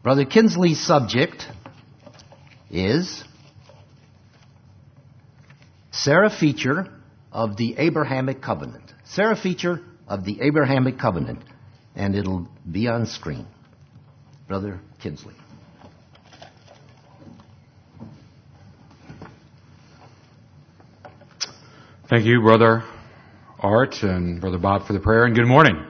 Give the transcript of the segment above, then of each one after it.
Brother Kinsley's subject is Sarah Feature of the Abrahamic Covenant. Sarah Feature of the Abrahamic Covenant. And it'll be on screen. Brother Kinsley. Thank you, Brother Art and Brother Bob for the prayer, and good morning.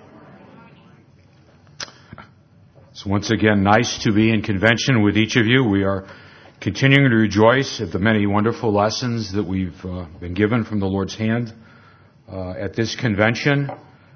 It's once again nice to be in convention with each of you. We are continuing to rejoice at the many wonderful lessons that we've been given from the Lord's hand at this convention.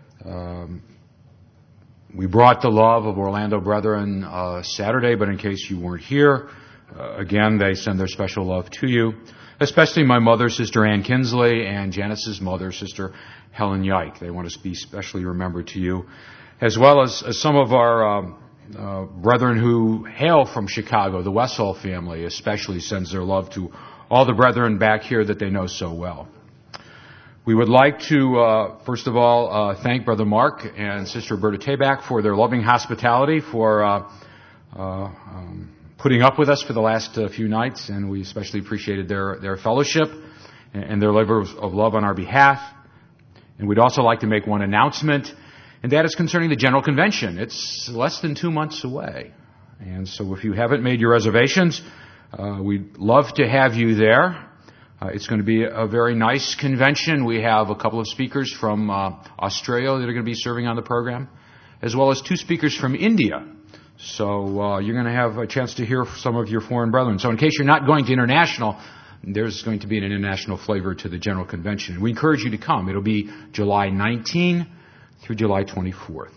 We brought the love of Orlando Brethren Saturday, but in case you weren't here, again, they send their special love to you, especially my mother, Sister Ann Kinsley, and Janice's mother, Sister Helen Yike. They want to be specially remembered to you, as well as some of our brethren who hail from Chicago. The Westall family especially sends their love to all the brethren back here that they know so well. We would like to, first of all, thank Brother Mark and Sister Berta Tabak for their loving hospitality, for putting up with us for the last few nights, and we especially appreciated their fellowship and their labor of love on our behalf. And we'd also like to make one announcement, and that is concerning the General Convention. It's less than 2 months away. And so if you haven't made your reservations, we'd love to have you there. It's going to be a very nice convention. We have a couple of speakers from Australia that are going to be serving on the program, as well as 2 speakers from India. So you're going to have a chance to hear some of your foreign brethren. So in case you're not going to international, there's going to be an international flavor to the General Convention. We encourage you to come. It'll be July 19 through July 24th.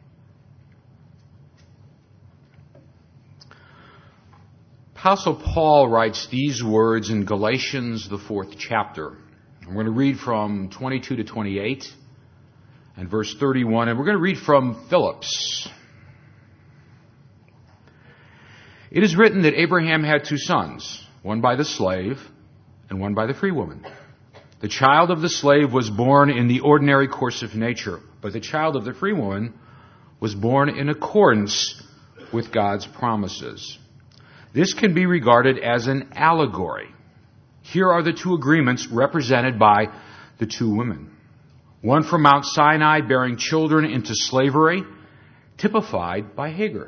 Apostle Paul writes these words in Galatians, the 4th chapter. I'm going to read from 22 to 28 and verse 31, and we're going to read from Phillips. It is written that Abraham had 2 sons, one by the slave and one by the free woman. The child of the slave was born in the ordinary course of nature, but the child of the free woman was born in accordance with God's promises. This can be regarded as an allegory. Here are the 2 agreements represented by the 2 women. One from Mount Sinai bearing children into slavery, typified by Hagar.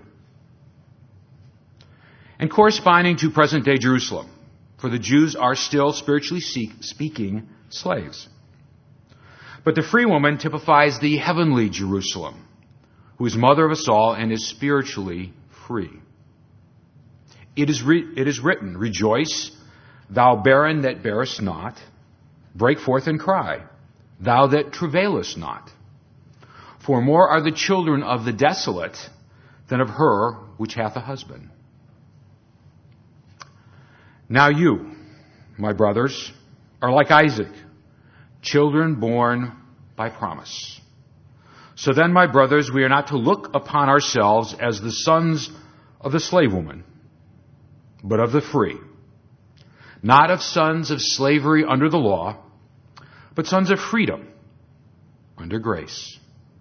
And corresponding to present-day Jerusalem, for the Jews are still, spiritually speaking, slaves. But the free woman typifies the heavenly Jerusalem, who is mother of us all and is spiritually free. It is written, Rejoice, thou barren that bearest not. Break forth and cry, thou that travailest not. For more are the children of the desolate than of her which hath a husband. Now you, my brothers, are like Isaac, children born by promise. So then, my brothers, we are not to look upon ourselves as the sons of the slave woman, but of the free. Not of sons of slavery under the law, but sons of freedom under grace.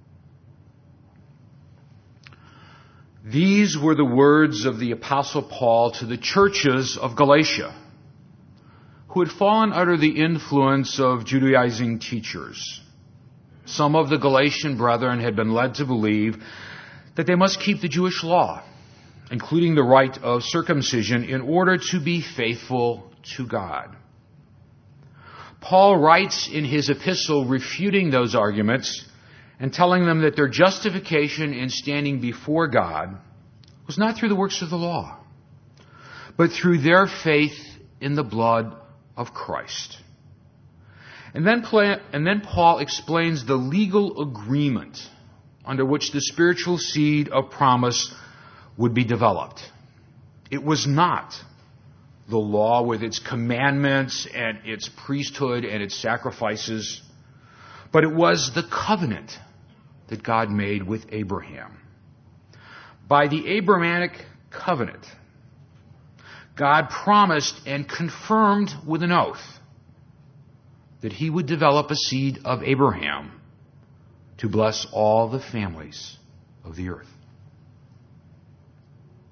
These were the words of the Apostle Paul to the churches of Galatia, who had fallen under the influence of Judaizing teachers. Some of the Galatian brethren had been led to believe that they must keep the Jewish law, including the rite of circumcision, in order to be faithful to God. Paul writes in his epistle refuting those arguments and telling them that their justification in standing before God was not through the works of the law, but through their faith in the blood of Christ. And then Paul explains the legal agreement under which the spiritual seed of promise would be developed. It was not the law with its commandments and its priesthood and its sacrifices, but it was the covenant that God made with Abraham. By the Abrahamic covenant, God promised and confirmed with an oath that he would develop a seed of Abraham to bless all the families of the earth.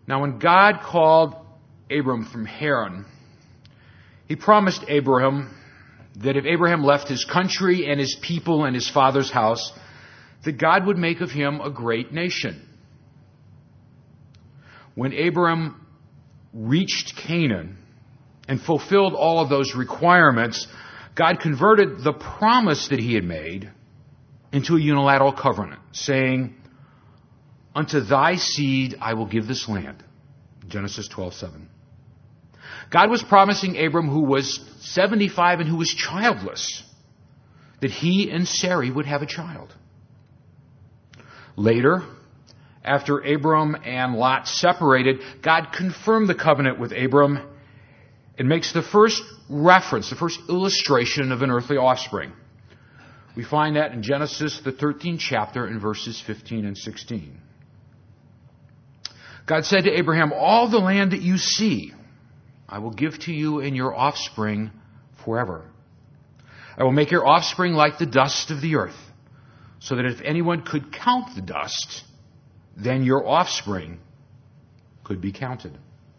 Now, when God called Abram from Haran, he promised Abraham that if Abraham left his country and his people and his father's house, that God would make of him a great nation. When Abram reached Canaan and fulfilled all of those requirements, God converted the promise that he had made into a unilateral covenant, saying, "Unto thy seed I will give this land." Genesis 12:7. God was promising Abram, who was 75 and who was childless, that he and Sarai would have a child. Later, after Abram and Lot separated, God confirmed the covenant with Abram and makes the first reference, the first illustration of an earthly offspring. We find that in Genesis, the 13th chapter, in verses 15 and 16. God said to Abraham, "All the land that you see, I will give to you and your offspring forever. I will make your offspring like the dust of the earth, so that if anyone could count the dust, then your offspring could be counted."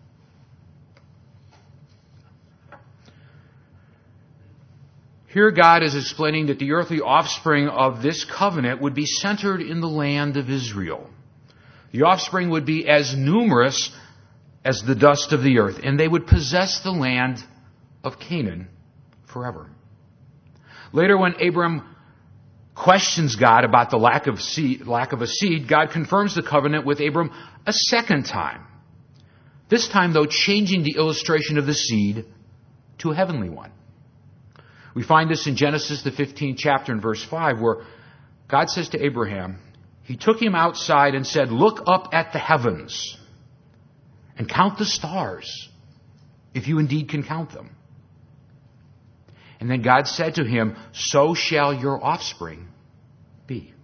Here God is explaining that the earthly offspring of this covenant would be centered in the land of Israel. The offspring would be as numerous as the dust of the earth, and they would possess the land of Canaan forever. Later, when Abram questions God about the lack of a seed, God confirms the covenant with Abram a second time. This time, though, changing the illustration of the seed to a heavenly one. We find this in Genesis, the 15th chapter, in verse 5, where God says to Abraham, he took him outside and said, "Look up at the heavens and count the stars, if you indeed can count them." And then God said to him, "So shall your offspring be."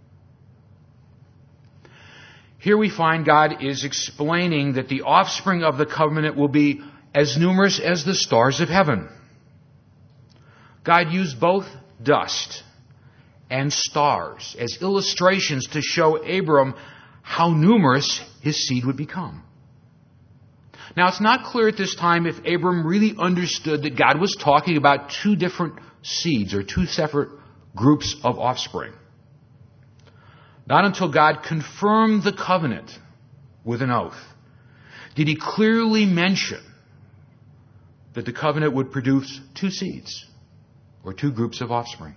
Here we find God is explaining that the offspring of the covenant will be as numerous as the stars of heaven. God used both dust and stars as illustrations to show Abram how numerous his seed would become. Now, it's not clear at this time if Abram really understood that God was talking about two different seeds or two separate groups of offspring. Not until God confirmed the covenant with an oath did he clearly mention that the covenant would produce two seeds or two groups of offspring.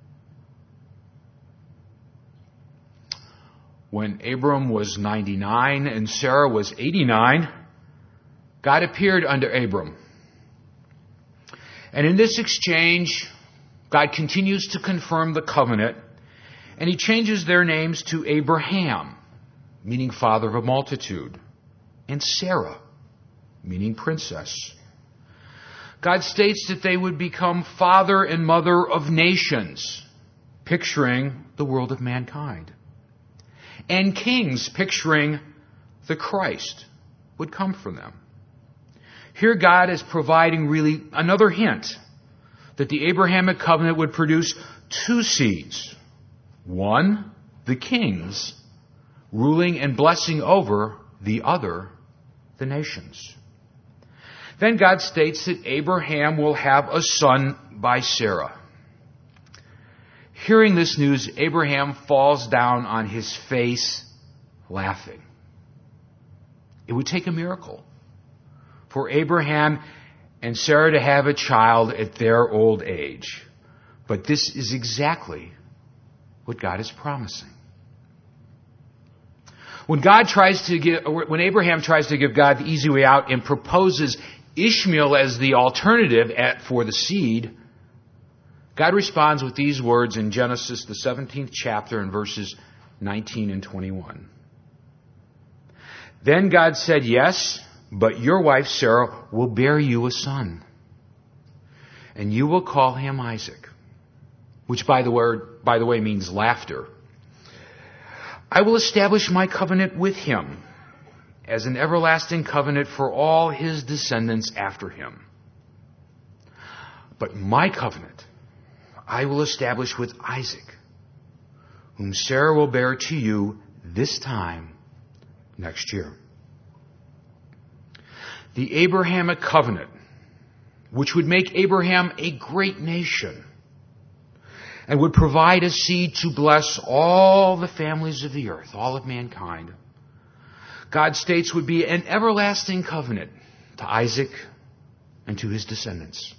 When Abram was 99 and Sarah was 89, God appeared unto Abram. And in this exchange, God continues to confirm the covenant, and he changes their names to Abraham, meaning father of a multitude, and Sarah, meaning princess. God states that they would become father and mother of nations, picturing the world of mankind. And kings, picturing the Christ, would come from them. Here God is providing really another hint that the Abrahamic covenant would produce two seeds. One, the kings, ruling and blessing over; the other, the nations. Then God states that Abraham will have a son by Sarah. Hearing this news, Abraham falls down on his face laughing. It would take a miracle for Abraham and Sarah to have a child at their old age. But this is exactly what God is promising. When Abraham tries to give God the easy way out and proposes Ishmael as the alternative for the seed, God responds with these words in Genesis, the 17th chapter, in verses 19 and 21. Then God said, "Yes, but your wife Sarah will bear you a son, and you will call him Isaac," which by the way means laughter. "I will establish my covenant with him as an everlasting covenant for all his descendants after him. But my covenant I will establish with Isaac, whom Sarah will bear to you this time next year." The Abrahamic covenant, which would make Abraham a great nation and would provide a seed to bless all the families of the earth, all of mankind, God states would be an everlasting covenant to Isaac and to his descendants.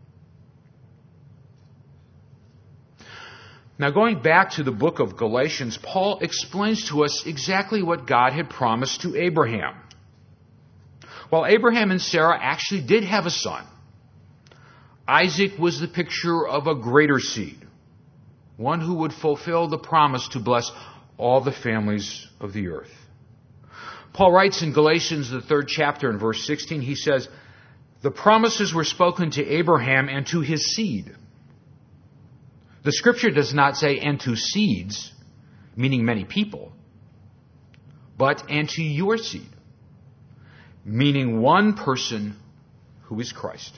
Now, going back to the book of Galatians, Paul explains to us exactly what God had promised to Abraham. While Abraham and Sarah actually did have a son, Isaac was the picture of a greater seed, one who would fulfill the promise to bless all the families of the earth. Paul writes in Galatians, the 3rd chapter, in verse 16, he says, "The promises were spoken to Abraham and to his seed." The scripture does not say, "and to seeds," meaning many people, but "and to your seed," meaning one person who is Christ.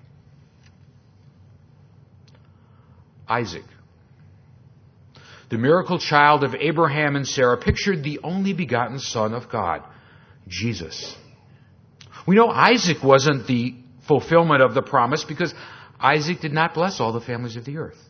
Isaac, the miracle child of Abraham and Sarah, pictured the only begotten Son of God, Jesus. We know Isaac wasn't the fulfillment of the promise because Isaac did not bless all the families of the earth.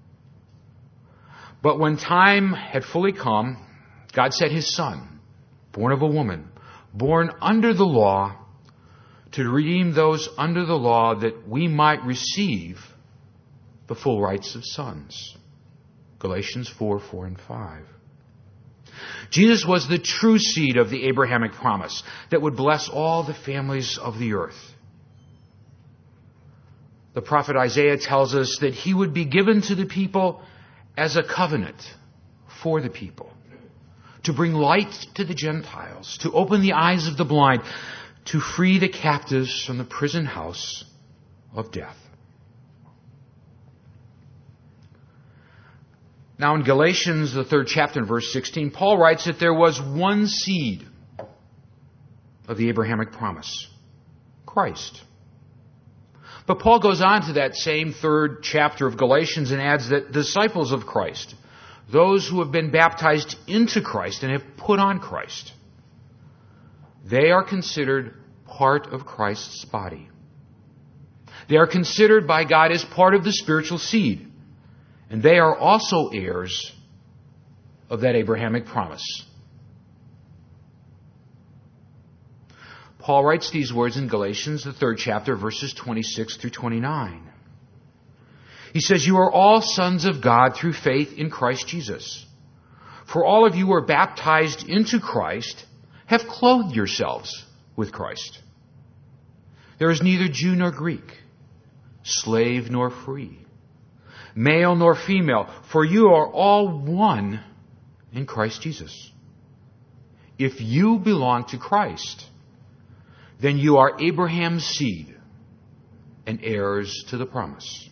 But when time had fully come, God sent his Son, born of a woman, born under the law, to redeem those under the law that we might receive the full rights of sons. Galatians 4 and 5. Jesus was the true seed of the Abrahamic promise that would bless all the families of the earth. The prophet Isaiah tells us that he would be given to the people as a covenant for the people, to bring light to the Gentiles, to open the eyes of the blind, to free the captives from the prison house of death. Now in Galatians, the 3rd chapter, in verse 16, Paul writes that there was one seed of the Abrahamic promise, Christ. But Paul goes on to that same 3rd chapter of Galatians and adds that disciples of Christ, those who have been baptized into Christ and have put on Christ, they are considered part of Christ's body. They are considered by God as part of the spiritual seed. And they are also heirs of that Abrahamic promise. Paul writes these words in Galatians, the 3rd chapter, verses 26 through 29. He says, "You are all sons of God through faith in Christ Jesus. For all of you who are baptized into Christ have clothed yourselves with Christ. There is neither Jew nor Greek, slave nor free, male nor female, for you are all one in Christ Jesus. If you belong to Christ, then you are Abraham's seed and heirs to the promise."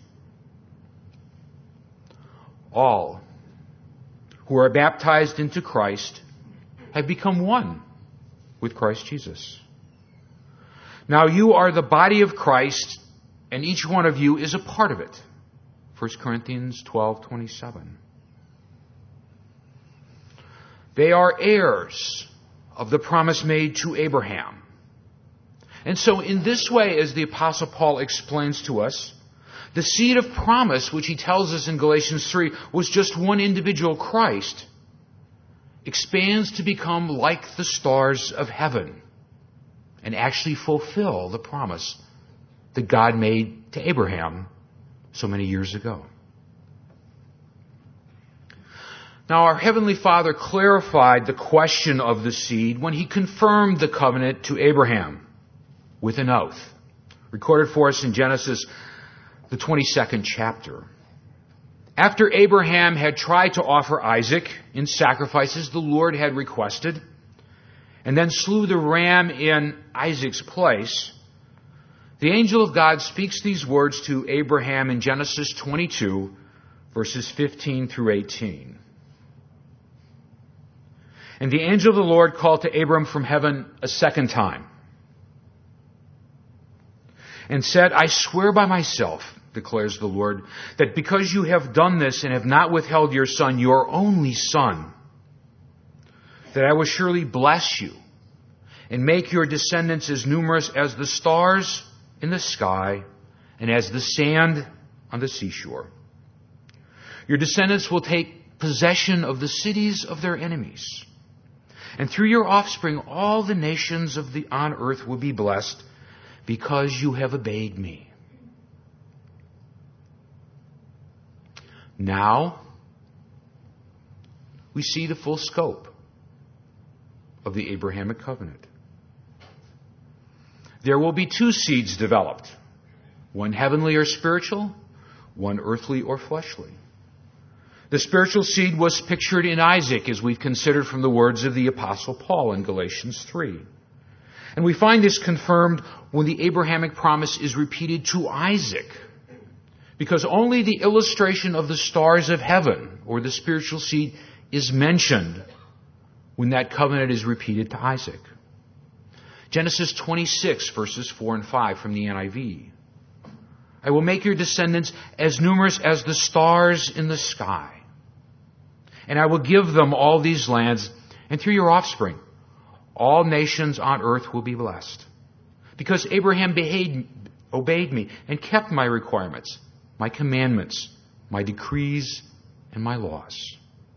All who are baptized into Christ have become one with Christ Jesus. Now you are the body of Christ, and each one of you is a part of it. 1 Corinthians 12:27. They are heirs of the promise made to Abraham. And so in this way, as the Apostle Paul explains to us, the seed of promise, which he tells us in Galatians 3, was just one individual, Christ, expands to become like the stars of heaven and actually fulfill the promise that God made to Abraham so many years ago. Now, our Heavenly Father clarified the question of the seed when He confirmed the covenant to Abraham with an oath, recorded for us in Genesis, the 22nd chapter. After Abraham had tried to offer Isaac in sacrifices the Lord had requested, and then slew the ram in Isaac's place, the angel of God speaks these words to Abraham in Genesis 22, verses 15 through 18. "And the angel of the Lord called to Abram from heaven a second time, and said, I swear by myself, declares the Lord, that because you have done this and have not withheld your son, your only son, that I will surely bless you, and make your descendants as numerous as the stars in the sky and as the sand on the seashore. Your descendants will take possession of the cities of their enemies. And through your offspring, all the nations on earth will be blessed because you have obeyed me. Now, we see the full scope of the Abrahamic covenant. There will be two seeds developed, one heavenly or spiritual, one earthly or fleshly. The spiritual seed was pictured in Isaac, as we've considered from the words of the Apostle Paul in Galatians 3. And we find this confirmed when the Abrahamic promise is repeated to Isaac, because only the illustration of the stars of heaven, or the spiritual seed, is mentioned when that covenant is repeated to Isaac. Genesis 26, verses 4 and 5 from the NIV. I will make your descendants as numerous as the stars in the sky. And I will give them all these lands, and through your offspring, all nations on earth will be blessed. Because Abraham obeyed me and kept my requirements, my commandments, my decrees, and my laws.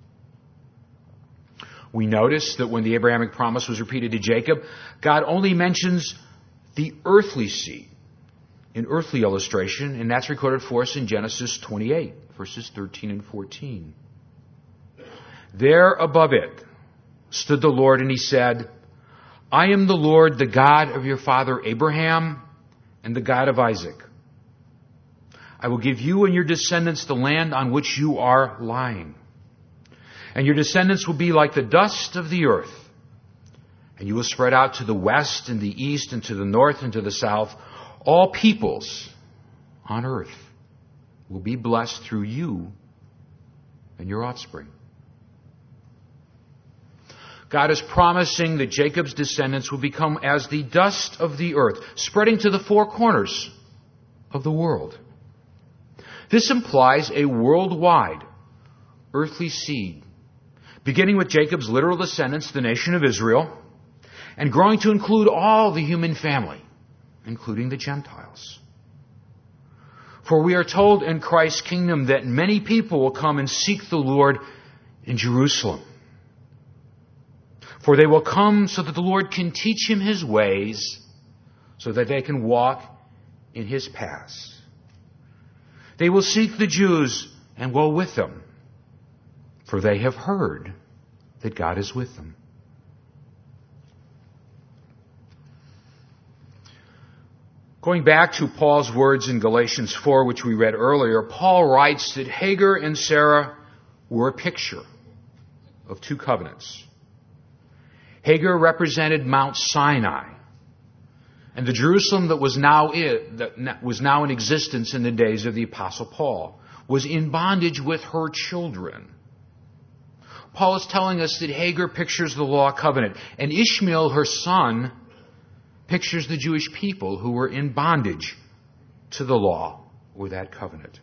We notice that when the Abrahamic promise was repeated to Jacob, God only mentions the earthly seed, an earthly illustration, and that's recorded for us in Genesis 28, verses 13 and 14. There above it stood the Lord, and he said, I am the Lord, the God of your father Abraham, and the God of Isaac. I will give you and your descendants the land on which you are lying. And your descendants will be like the dust of the earth. And you will spread out to the west and the east and to the north and to the south. All peoples on earth will be blessed through you and your offspring. God is promising that Jacob's descendants will become as the dust of the earth, spreading to the four corners of the world. This implies a worldwide earthly seed, beginning with Jacob's literal descendants, the nation of Israel, and growing to include all the human family, including the Gentiles. For we are told in Christ's kingdom that many people will come and seek the Lord in Jerusalem. For they will come so that the Lord can teach him his ways, so that they can walk in his paths. They will seek the Jews and woe with them, for they have heard that God is with them. Going back to Paul's words in Galatians 4, which we read earlier, Paul writes that Hagar and Sarah were a picture of two covenants. Hagar represented Mount Sinai, and the Jerusalem that was now in existence in the days of the Apostle Paul was in bondage with her children. Paul is telling us that Hagar pictures the law covenant, and Ishmael, her son, pictures the Jewish people who were in bondage to the law or that covenant.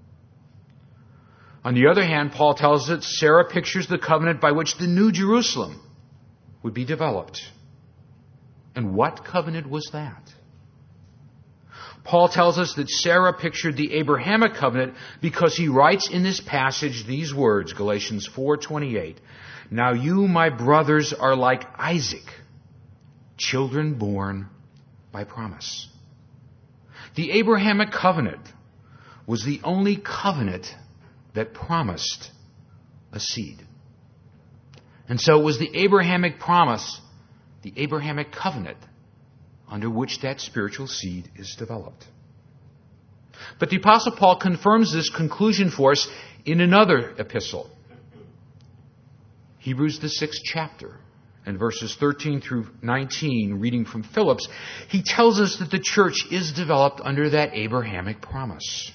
On the other hand, Paul tells us Sarah pictures the covenant by which the New Jerusalem would be developed. And what covenant was that? Paul tells us that Sarah pictured the Abrahamic covenant because he writes in this passage these words, Galatians 4:28. Now you, my brothers, are like Isaac, children born by promise. The Abrahamic covenant was the only covenant that promised a seed. And so it was the Abrahamic promise, the Abrahamic covenant, under which that spiritual seed is developed. But the Apostle Paul confirms this conclusion for us in another epistle. Hebrews, the 6th chapter, and verses 13 through 19, reading from Phillips, he tells us that the church is developed under that Abrahamic promise.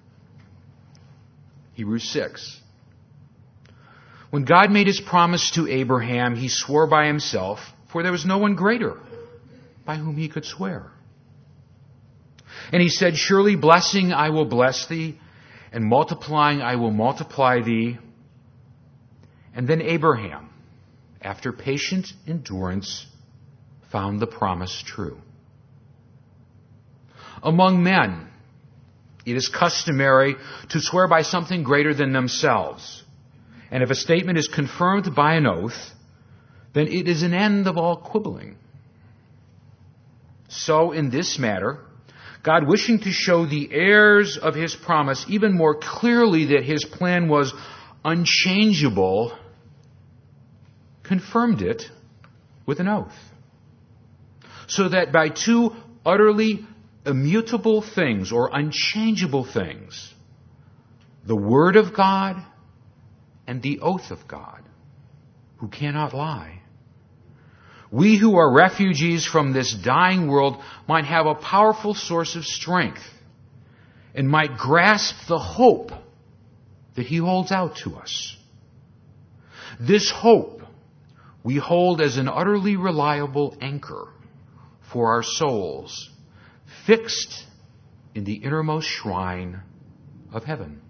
Hebrews 6. When God made his promise to Abraham, he swore by himself, for there was no one greater by whom he could swear. And he said, surely blessing I will bless thee, and multiplying I will multiply thee. And then Abraham, after patient endurance, found the promise true. Among men, it is customary to swear by something greater than themselves. And if a statement is confirmed by an oath, then it is an end of all quibbling. So in this matter, God, wishing to show the heirs of His promise even more clearly that His plan was unchangeable, confirmed it with an oath. So that by two utterly immutable things or unchangeable things, the Word of God and the oath of God, who cannot lie, we who are refugees from this dying world might have a powerful source of strength and might grasp the hope that He holds out to us. This hope we hold as an utterly reliable anchor for our souls, fixed in the innermost shrine of heaven.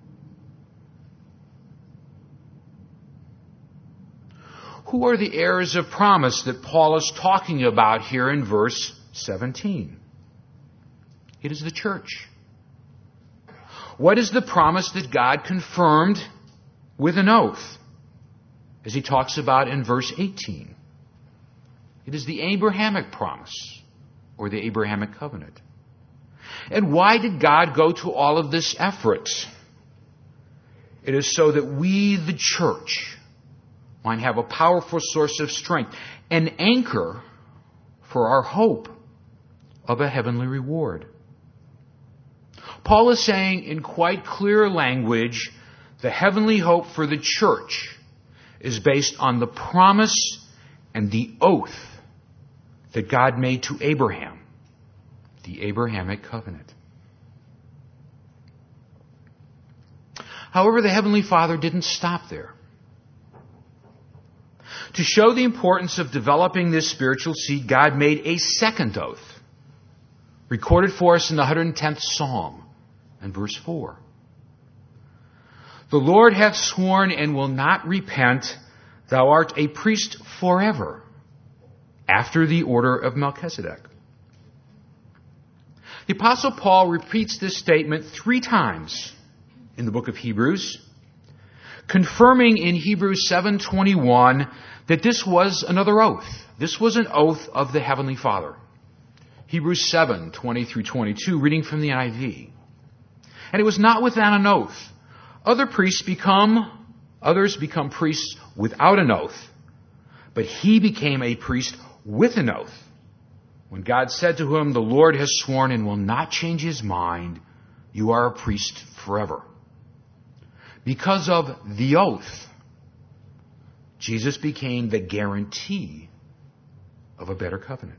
Who are the heirs of promise that Paul is talking about here in verse 17? It is the church. What is the promise that God confirmed with an oath, as he talks about in verse 18? It is the Abrahamic promise, or the Abrahamic covenant. And why did God go to all of this effort? It is so that we, the church, might have a powerful source of strength, an anchor for our hope of a heavenly reward. Paul is saying in quite clear language, the heavenly hope for the church is based on the promise and the oath that God made to Abraham, the Abrahamic covenant. However, the Heavenly Father didn't stop there. To show the importance of developing this spiritual seed, God made a second oath, recorded for us in the 110th Psalm and verse 4. The Lord hath sworn and will not repent, thou art a priest forever, after the order of Melchizedek. The Apostle Paul repeats this statement 3 times in the book of Hebrews, confirming in Hebrews 7:21 that this was another oath. This was an oath of the Heavenly Father. Hebrews 7:20 through 22, reading from the NIV. And it was not without an oath. Others become priests without an oath, but he became a priest with an oath. When God said to him, the Lord has sworn and will not change his mind, you are a priest forever. Because of the oath, Jesus became the guarantee of a better covenant.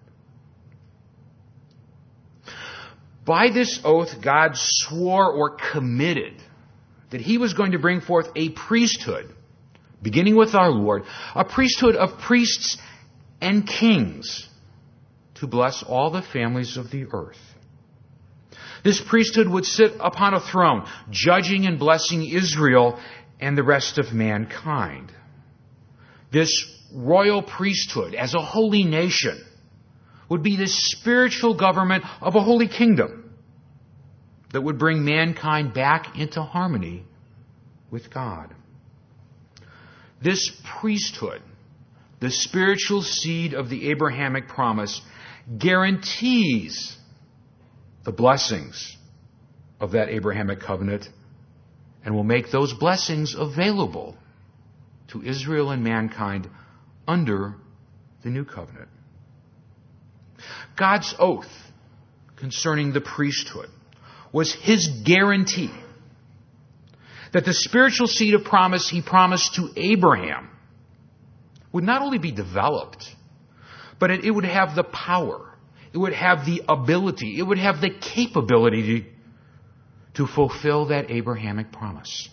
By this oath, God swore or committed that he was going to bring forth a priesthood, beginning with our Lord, a priesthood of priests and kings to bless all the families of the earth. This priesthood would sit upon a throne, judging and blessing Israel and the rest of mankind. This royal priesthood, as a holy nation, would be the spiritual government of a holy kingdom that would bring mankind back into harmony with God. This priesthood, the spiritual seed of the Abrahamic promise, guarantees the blessings of that Abrahamic covenant and will make those blessings available to Israel and mankind under the new covenant. God's oath concerning the priesthood was his guarantee that the spiritual seed of promise he promised to Abraham would not only be developed, but it would have the power, it would have the ability, it would have the capability to fulfill that Abrahamic promise.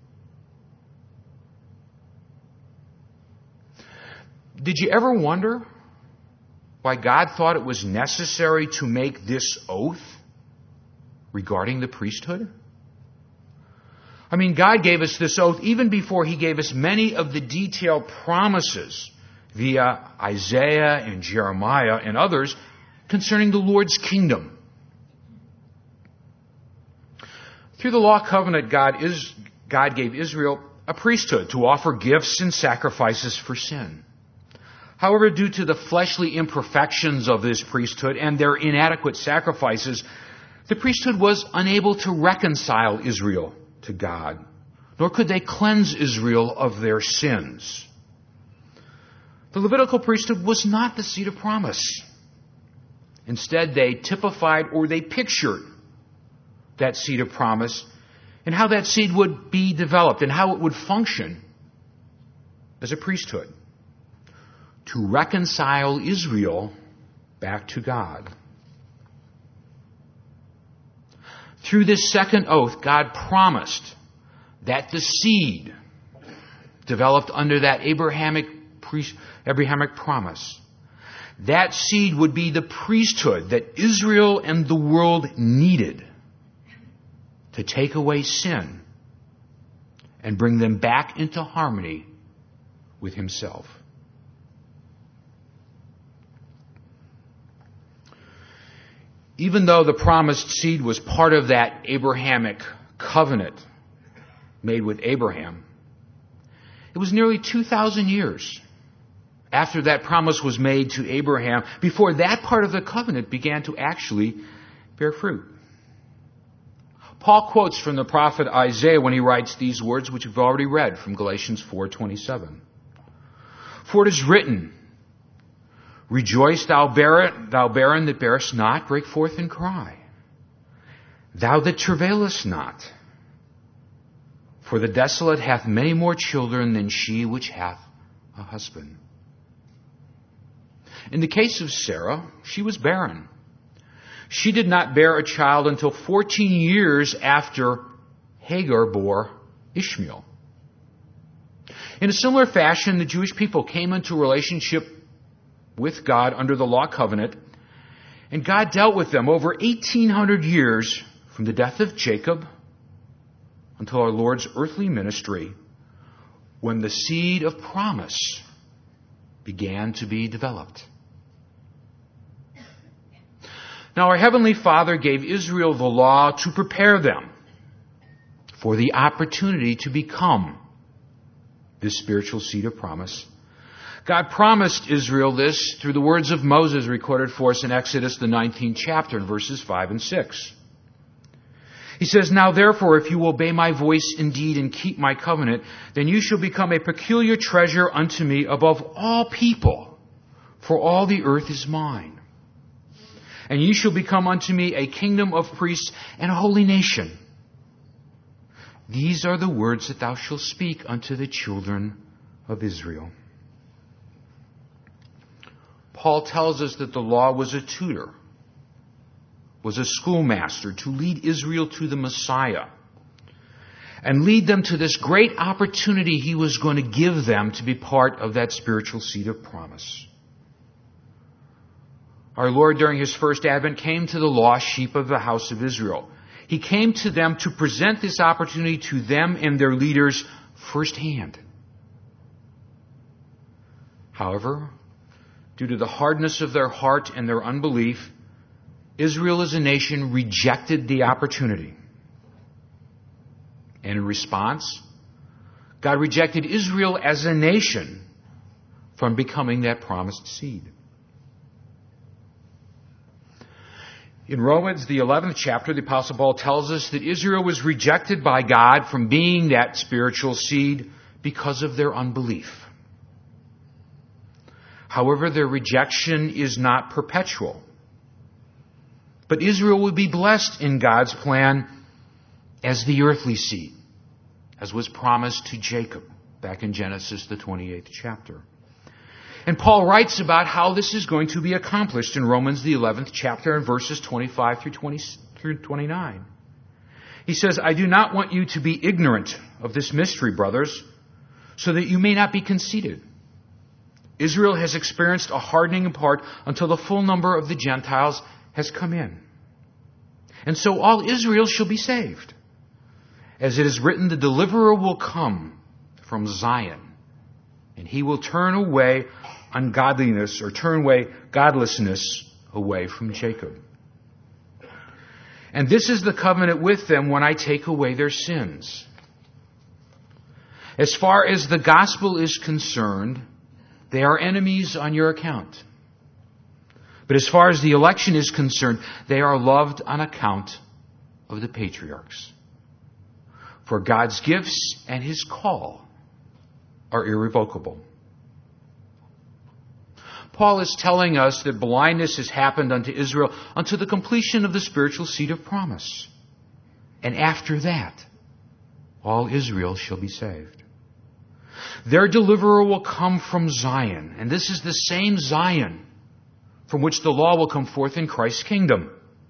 Did you ever wonder why God thought it was necessary to make this oath regarding the priesthood? I mean, God gave us this oath even before he gave us many of the detailed promises via Isaiah and Jeremiah and others concerning the Lord's kingdom. Through the law covenant, God gave Israel a priesthood to offer gifts and sacrifices for sin. However, due to the fleshly imperfections of this priesthood and their inadequate sacrifices, the priesthood was unable to reconcile Israel to God, nor could they cleanse Israel of their sins. The Levitical priesthood was not the seed of promise. Instead, they typified or they pictured that seed of promise and how that seed would be developed and how it would function as a priesthood to reconcile Israel back to God. Through this second oath, God promised that the seed developed under that Abrahamic promise, that seed would be the priesthood that Israel and the world needed to take away sin and bring them back into harmony with Himself. Even though the promised seed was part of that Abrahamic covenant made with Abraham, it was nearly 2,000 years after that promise was made to Abraham before that part of the covenant began to actually bear fruit. Paul quotes from the prophet Isaiah when he writes these words, which we've already read from Galatians 4:27. For it is written, Rejoice, thou barren that bearest not, break forth and cry. Thou that travailest not. For the desolate hath many more children than she which hath a husband. In the case of Sarah, she was barren. She did not bear a child until 14 years after Hagar bore Ishmael. In a similar fashion, the Jewish people came into a relationship with God under the law covenant, and God dealt with them over 1,800 years from the death of Jacob until our Lord's earthly ministry, when the seed of promise began to be developed. Now, our Heavenly Father gave Israel the law to prepare them for the opportunity to become this spiritual seed of promise. God promised Israel this through the words of Moses recorded for us in Exodus, the 19th chapter, in verses 5 and 6. He says, Now therefore, if you obey my voice indeed and keep my covenant, then you shall become a peculiar treasure unto me above all people, for all the earth is mine. And ye shall become unto me a kingdom of priests and a holy nation. These are the words that thou shalt speak unto the children of Israel. Paul tells us that the law was a tutor, was a schoolmaster to lead Israel to the Messiah and lead them to this great opportunity He was going to give them to be part of that spiritual seed of promise. Our Lord, during His first advent, came to the lost sheep of the house of Israel. He came to them to present this opportunity to them and their leaders firsthand. However, due to the hardness of their heart and their unbelief, Israel as a nation rejected the opportunity. And in response, God rejected Israel as a nation from becoming that promised seed. In Romans, the 11th chapter, the Apostle Paul tells us that Israel was rejected by God from being that spiritual seed because of their unbelief. However, their rejection is not perpetual. But Israel would be blessed in God's plan as the earthly seed, as was promised to Jacob back in Genesis, the 28th chapter. And Paul writes about how this is going to be accomplished in Romans, the 11th chapter, in verses 25 through 29. He says, I do not want you to be ignorant of this mystery, brothers, so that you may not be conceited. Israel has experienced a hardening in part until the full number of the Gentiles has come in. And so all Israel shall be saved. As it is written, the deliverer will come from Zion, and He will turn away ungodliness or turn away godlessness away from Jacob. And this is the covenant with them when I take away their sins. As far as the gospel is concerned, they are enemies on your account. But as far as the election is concerned, they are loved on account of the patriarchs. For God's gifts and His call are irrevocable. Paul is telling us that blindness has happened unto Israel unto the completion of the spiritual seed of promise. And after that, all Israel shall be saved. Their deliverer will come from Zion, and this is the same Zion from which the law will come forth in Christ's kingdom.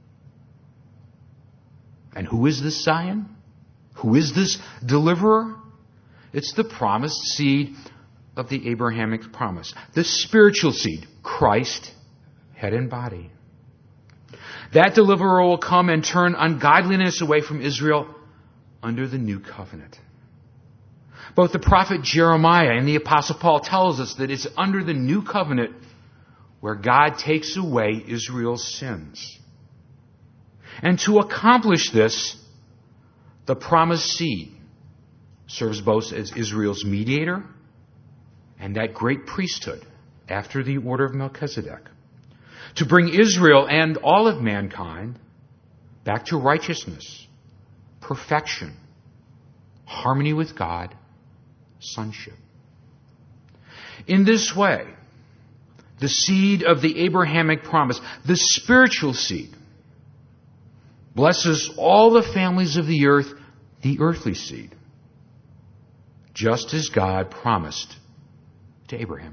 And who is this Zion? Who is this deliverer? It's the promised seed of the Abrahamic promise. The spiritual seed, Christ, head and body. That deliverer will come and turn ungodliness away from Israel under the new covenant. Both the prophet Jeremiah and the apostle Paul tells us that it's under the new covenant where God takes away Israel's sins. And to accomplish this, the promised seed serves both as Israel's mediator and that great priesthood after the order of Melchizedek, to bring Israel and all of mankind back to righteousness, perfection, harmony with God, sonship. In this way, the seed of the Abrahamic promise, the spiritual seed, blesses all the families of the earth, the earthly seed, just as God promised to Abraham.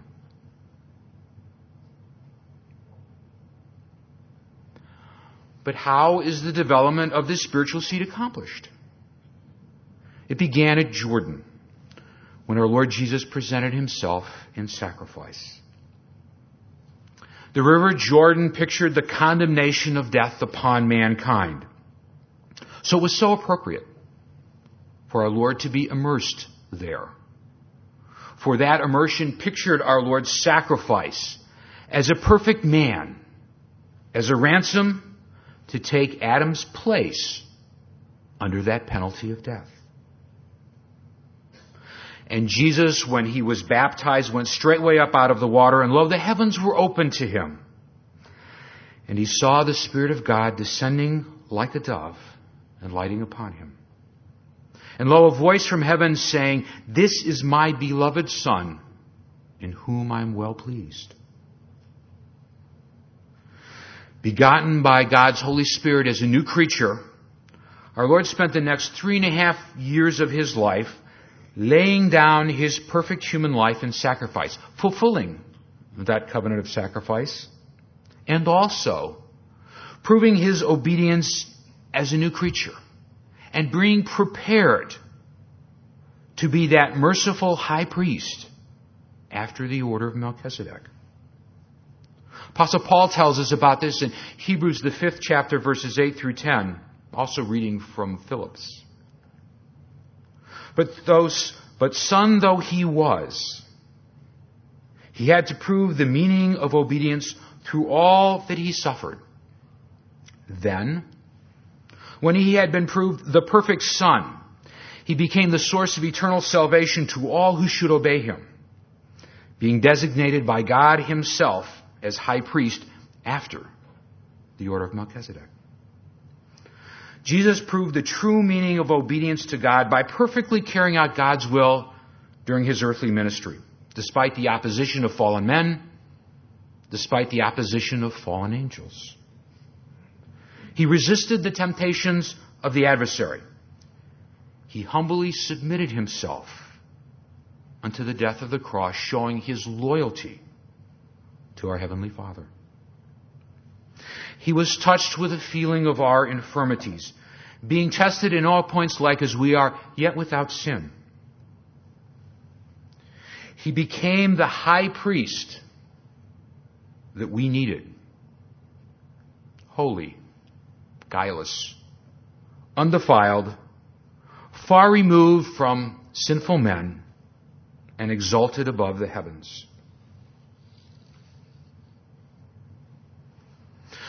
But how is the development of this spiritual seed accomplished? It began at Jordan, when our Lord Jesus presented Himself in sacrifice. The river Jordan pictured the condemnation of death upon mankind. So it was so appropriate for our Lord to be immersed there. For that immersion pictured our Lord's sacrifice as a perfect man, as a ransom to take Adam's place under that penalty of death. And Jesus, when He was baptized, went straightway up out of the water, and lo, the heavens were opened to Him. And He saw the Spirit of God descending like a dove and lighting upon Him. And lo, a voice from heaven saying, "This is my beloved Son, in whom I am well pleased." Begotten by God's Holy Spirit as a new creature, our Lord spent the next 3.5 years of His life laying down His perfect human life in sacrifice, fulfilling that covenant of sacrifice, and also proving His obedience as a new creature, and being prepared to be that merciful high priest after the order of Melchizedek. Apostle Paul tells us about this in Hebrews, the 5th chapter, verses 8 through 10, also reading from Phillips. But son though he was, he had to prove the meaning of obedience through all that He suffered. Then, when He had been proved the perfect Son, He became the source of eternal salvation to all who should obey Him, being designated by God Himself as high priest after the order of Melchizedek. Jesus proved the true meaning of obedience to God by perfectly carrying out God's will during His earthly ministry, despite the opposition of fallen men, despite the opposition of fallen angels. He resisted the temptations of the adversary. He humbly submitted Himself unto the death of the cross, showing His loyalty to our Heavenly Father. He was touched with a feeling of our infirmities, being tested in all points like as we are, yet without sin. He became the high priest that we needed. Holy, guileless, undefiled, far removed from sinful men, and exalted above the heavens.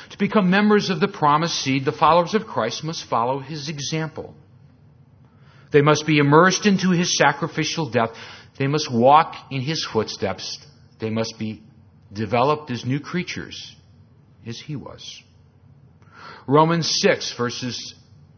To become members of the promised seed, the followers of Christ must follow His example. They must be immersed into His sacrificial death. They must walk in His footsteps. They must be developed as new creatures as He was. Romans 6 verses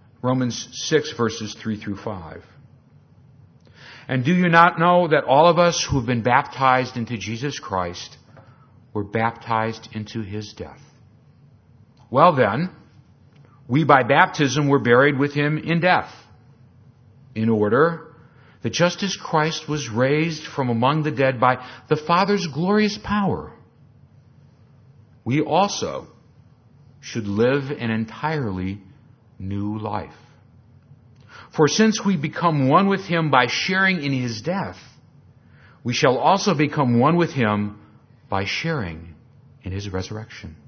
3 through 5. And do you not know that all of us who have been baptized into Jesus Christ were baptized into His death? Well then, we by baptism were buried with Him in death, in order that just as Christ was raised from among the dead by the Father's glorious power, we also should live an entirely new life. For since we become one with Him by sharing in His death, we shall also become one with Him by sharing in His resurrection.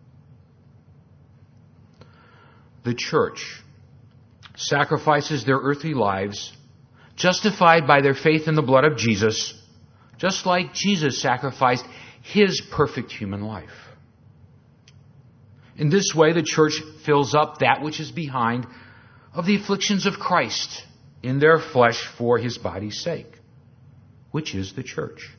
The church sacrifices their earthly lives, justified by their faith in the blood of Jesus, just like Jesus sacrificed His perfect human life. In this way, the church fills up that which is behind of the afflictions of Christ in their flesh for His body's sake, which is the church.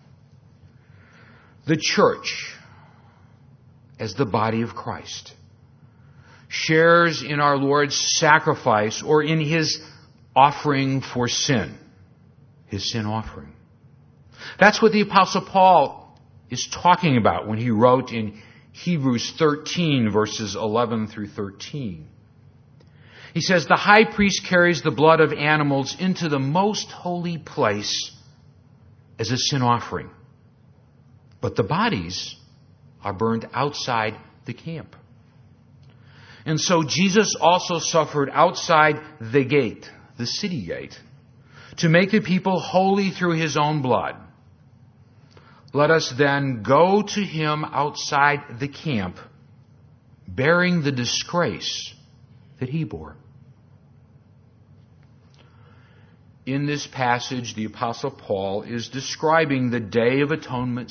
The church, as the body of Christ, shares in our Lord's sacrifice or in His offering for sin, His sin offering. That's what the Apostle Paul is talking about when he wrote in Hebrews 13, verses 11 through 13. He says, the high priest carries the blood of animals into the most holy place as a sin offering, but the bodies are burned outside the camp. And so Jesus also suffered outside the gate, the city gate, to make the people holy through His own blood. Let us then go to Him outside the camp, bearing the disgrace that He bore. In this passage, the Apostle Paul is describing the Day of Atonement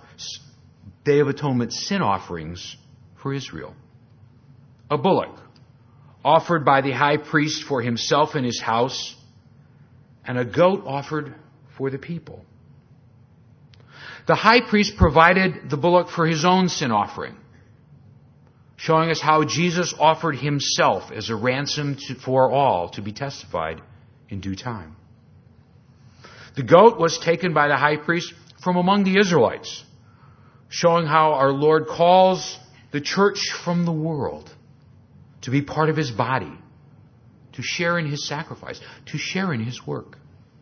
sin offerings for Israel. A bullock offered by the high priest for himself and his house, and a goat offered for the people. The high priest provided the bullock for his own sin offering, showing us how Jesus offered Himself as a ransom for all to be testified in due time. The goat was taken by the high priest from among the Israelites, showing how our Lord calls the church from the world to be part of His body, to share in His sacrifice, to share in His work.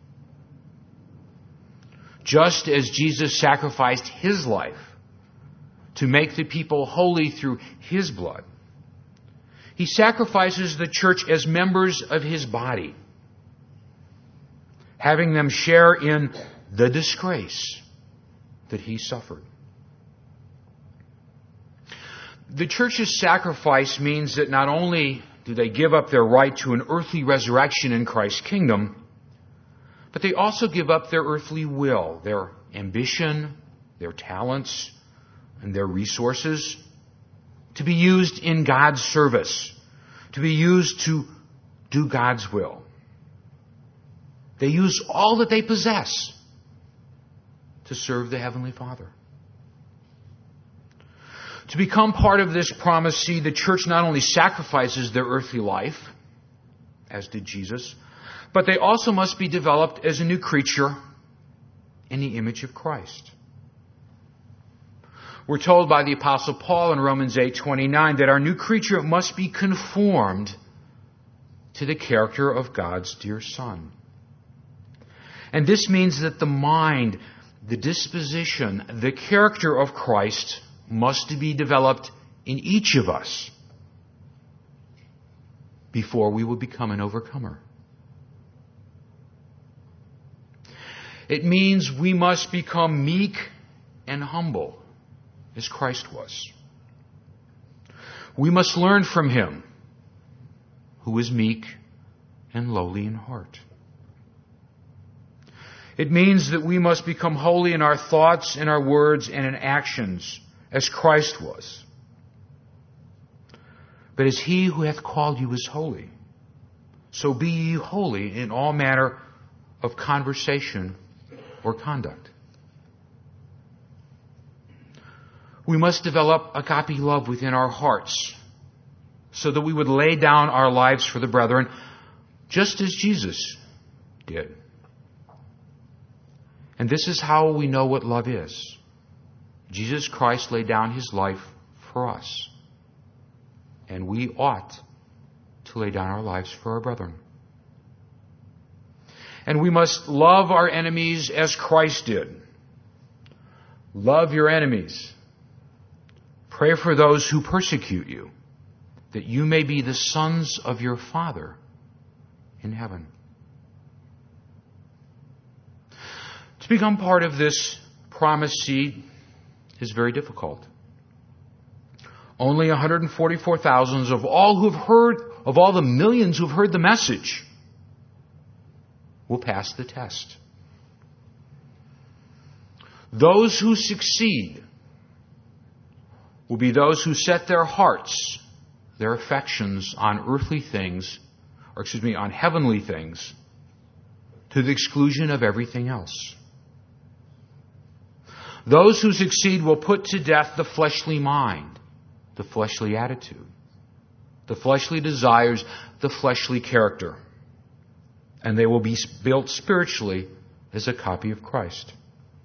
Just as Jesus sacrificed His life to make the people holy through His blood, He sacrifices the church as members of His body, having them share in the disgrace that He suffered. The church's sacrifice means that not only do they give up their right to an earthly resurrection in Christ's kingdom, but they also give up their earthly will, their ambition, their talents, and their resources to be used in God's service, to be used to do God's will. They use all that they possess to serve the Heavenly Father. To become part of this promised seed, the church not only sacrifices their earthly life, as did Jesus, but they also must be developed as a new creature in the image of Christ. We're told by the Apostle Paul in Romans 8:29 that our new creature must be conformed to the character of God's dear Son. And this means that the mind, the disposition, the character of Christ must be developed in each of us before we will become an overcomer. It means we must become meek and humble as Christ was. We must learn from Him, who was meek and lowly in heart. It means that we must become holy in our thoughts, in our words, and in actions, as Christ was. But as he who hath called you is holy, so be ye holy in all manner of conversation or conduct. We must develop agape love within our hearts so that we would lay down our lives for the brethren, just as Jesus did. And this is how we know what love is. Jesus Christ laid down his life for us. And we ought to lay down our lives for our brethren. And we must love our enemies as Christ did. Love your enemies. Pray for those who persecute you, that you may be the sons of your Father in heaven. To become part of this promised seed is very difficult. Only 144,000 of all who have heard, of all the millions who have heard the message, will pass the test. Those who succeed will be those who set their hearts, their affections on earthly things, on heavenly things, to the exclusion of everything else. Those who succeed will put to death the fleshly mind, the fleshly attitude, the fleshly desires, the fleshly character. And they will be built spiritually as a copy of Christ.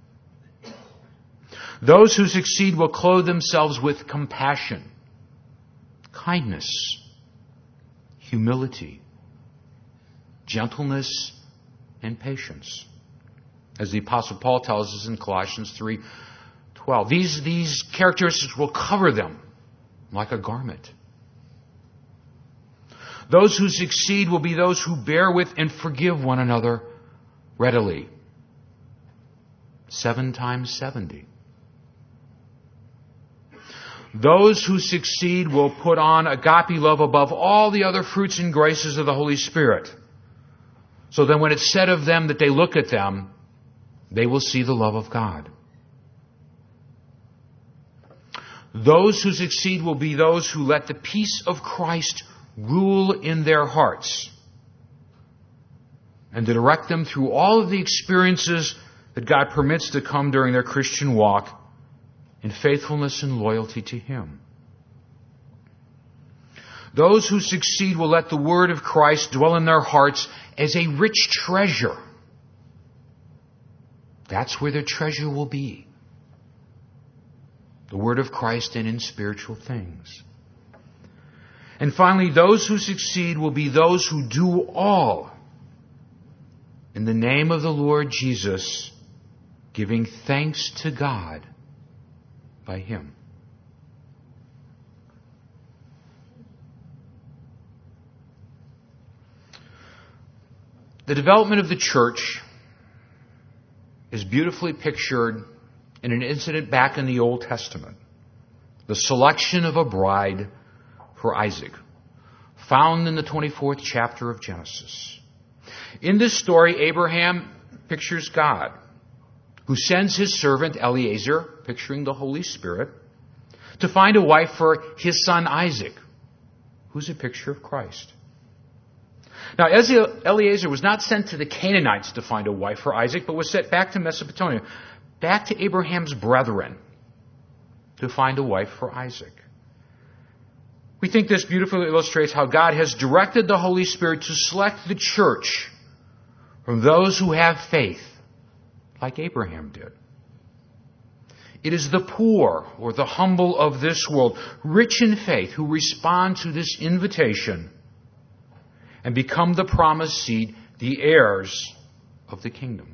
Those who succeed will clothe themselves with compassion, kindness, humility, gentleness, and patience. As the Apostle Paul tells us in Colossians 3:12. These characteristics will cover them like a garment. Those who succeed will be those who bear with and forgive one another readily. 7 times 70. Those who succeed will put on agape love above all the other fruits and graces of the Holy Spirit. So then when it's said of them that they look at them, they will see the love of God. Those who succeed will be those who let the peace of Christ rule in their hearts and to direct them through all of the experiences that God permits to come during their Christian walk in faithfulness and loyalty to Him. Those who succeed will let the Word of Christ dwell in their hearts as a rich treasure. That's where their treasure will be. The Word of Christ and in spiritual things. And finally, those who succeed will be those who do all in the name of the Lord Jesus, giving thanks to God by Him. The development of the church is beautifully pictured in an incident back in the Old Testament. The selection of a bride for Isaac, found in the 24th chapter of Genesis. In this story, Abraham pictures God, who sends his servant Eliezer, picturing the Holy Spirit, to find a wife for his son Isaac, who's a picture of Christ. Now, Eliezer was not sent to the Canaanites to find a wife for Isaac, but was sent back to Mesopotamia, back to Abraham's brethren, to find a wife for Isaac. We think this beautifully illustrates how God has directed the Holy Spirit to select the church from those who have faith, like Abraham did. It is the poor or the humble of this world, rich in faith, who respond to this invitation and become the promised seed, the heirs of the kingdom.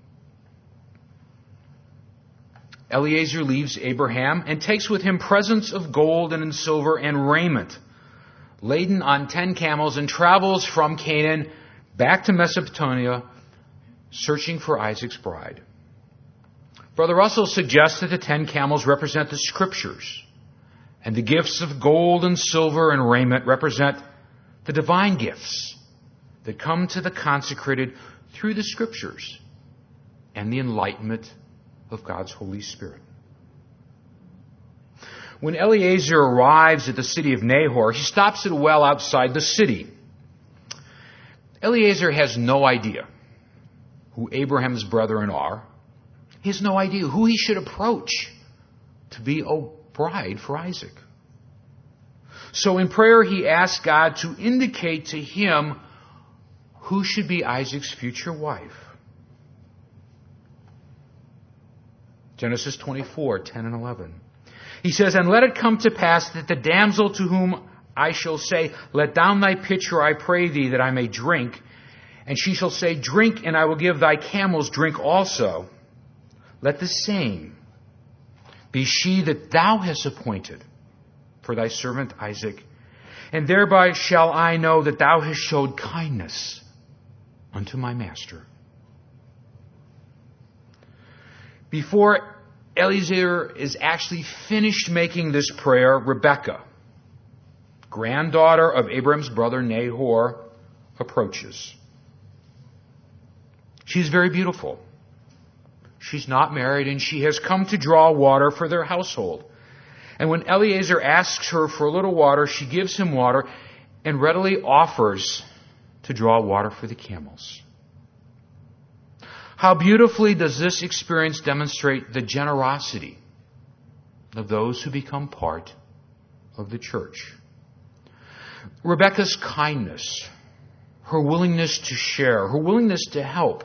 Eliezer leaves Abraham and takes with him presents of gold and silver and raiment, laden on 10 camels, and travels from Canaan back to Mesopotamia, searching for Isaac's bride. Brother Russell suggests that the 10 camels represent the Scriptures, and the gifts of gold and silver and raiment represent the divine gifts that come to the consecrated through the Scriptures and the enlightenment of God's Holy Spirit. When Eliezer arrives at the city of Nahor, he stops at a well outside the city. Eliezer has no idea who Abraham's brethren are. He has no idea who he should approach to be a bride for Isaac. So in prayer, he asks God to indicate to him who should be Isaac's future wife. Genesis 24, 10 and 11. He says, "And let it come to pass that the damsel to whom I shall say, Let down thy pitcher, I pray thee, that I may drink. And she shall say, Drink, and I will give thy camels drink also. Let the same be she that thou hast appointed for thy servant Isaac. And thereby shall I know that thou hast showed kindness unto my master." Before Eliezer is actually finished making this prayer, Rebekah, granddaughter of Abraham's brother Nahor, approaches. She's very beautiful. She's not married, and she has come to draw water for their household. And when Eliezer asks her for a little water, she gives him water and readily offers to draw water for the camels. How beautifully does this experience demonstrate the generosity of those who become part of the church. Rebekah's kindness, her willingness to share, her willingness to help,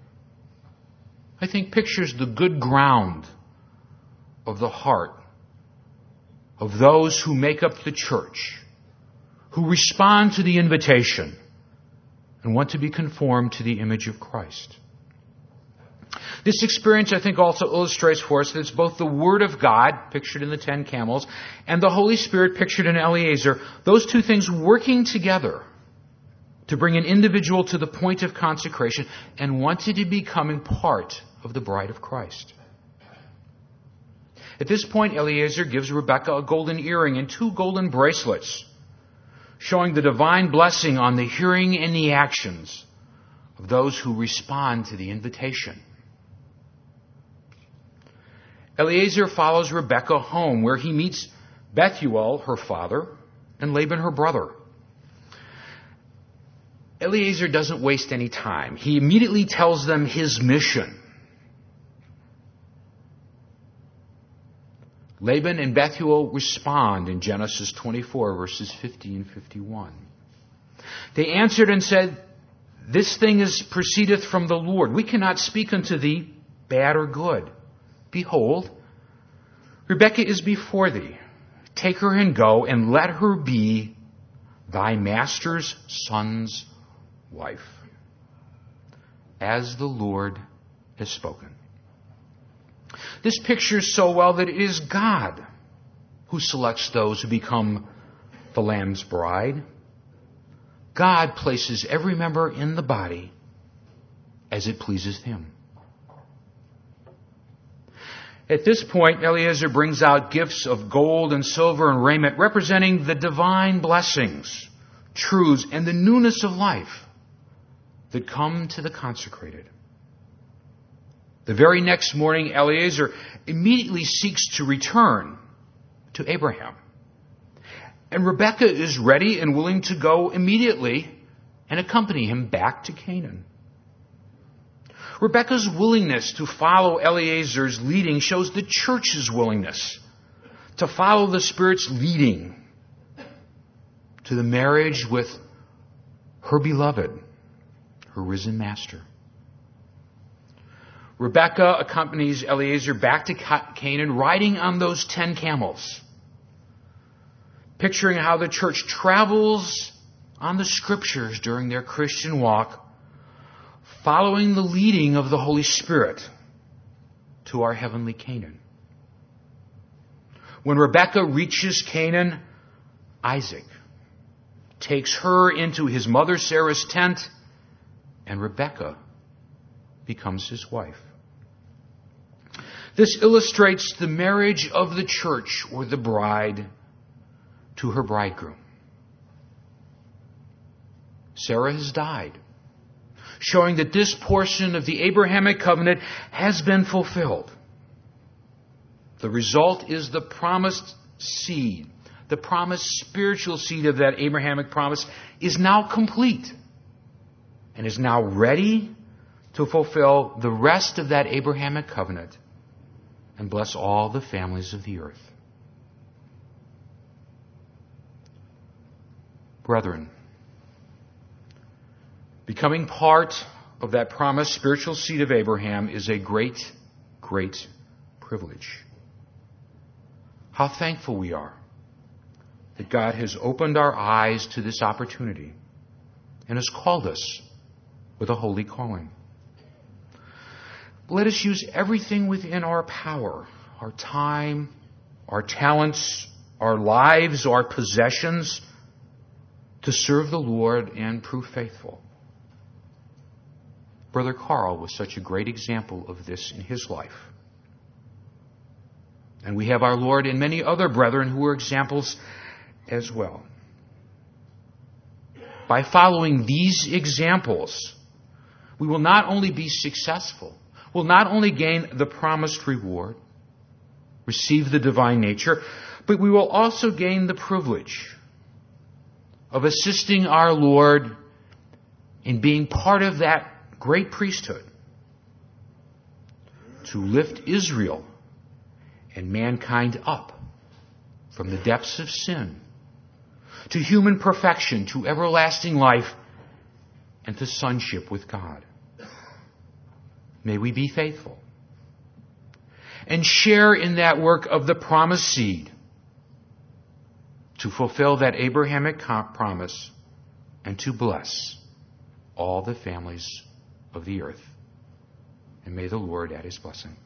I think pictures the good ground of the heart of those who make up the church, who respond to the invitation and want to be conformed to the image of Christ. This experience, I think, also illustrates for us that it's both the Word of God, pictured in the 10 camels, and the Holy Spirit, pictured in Eliezer, those two things working together to bring an individual to the point of consecration and wanted to becoming part of the bride of Christ. At this point, Eliezer gives Rebekah a golden earring and 2 golden bracelets, showing the divine blessing on the hearing and the actions of those who respond to the invitation. Eliezer follows Rebekah home, where he meets Bethuel, her father, and Laban, her brother. Eliezer doesn't waste any time. He immediately tells them his mission. Laban and Bethuel respond in Genesis 24, verses 50 and 51. They answered and said, "This thing proceedeth from the Lord. We cannot speak unto thee bad or good. Behold, Rebekah is before thee. Take her and go, and let her be thy master's son's wife, as the Lord has spoken." This pictures so well that it is God who selects those who become the Lamb's bride. God places every member in the body as it pleases Him. At this point, Eliezer brings out gifts of gold and silver and raiment, representing the divine blessings, truths, and the newness of life that come to the consecrated. The very next morning, Eliezer immediately seeks to return to Abraham. And Rebekah is ready and willing to go immediately and accompany him back to Canaan. Rebekah's willingness to follow Eliezer's leading shows the church's willingness to follow the Spirit's leading to the marriage with her beloved, her risen Master. Rebekah accompanies Eliezer back to Canaan, riding on those 10 camels, picturing how the church travels on the Scriptures during their Christian walk, following the leading of the Holy Spirit to our heavenly Canaan. When Rebekah reaches Canaan, Isaac takes her into his mother Sarah's tent, and Rebekah becomes his wife. This illustrates the marriage of the church, or the bride, to her bridegroom. Sarah has died, showing that this portion of the Abrahamic covenant has been fulfilled. The result is the promised seed, the promised spiritual seed of that Abrahamic promise, is now complete and is now ready to fulfill the rest of that Abrahamic covenant and bless all the families of the earth. Brethren, becoming part of that promised spiritual seed of Abraham is a great, great privilege. How thankful we are that God has opened our eyes to this opportunity and has called us with a holy calling. Let us use everything within our power, our time, our talents, our lives, our possessions, to serve the Lord and prove faithful. Brother Carl was such a great example of this in his life. And we have our Lord and many other brethren who are examples as well. By following these examples, we will not only be successful, we'll not only gain the promised reward, receive the divine nature, but we will also gain the privilege of assisting our Lord in being part of that great priesthood to lift Israel and mankind up from the depths of sin to human perfection, to everlasting life, and to sonship with God. May we be faithful and share in that work of the promised seed to fulfill that Abrahamic promise and to bless all the families of the earth. And may the Lord add his blessing.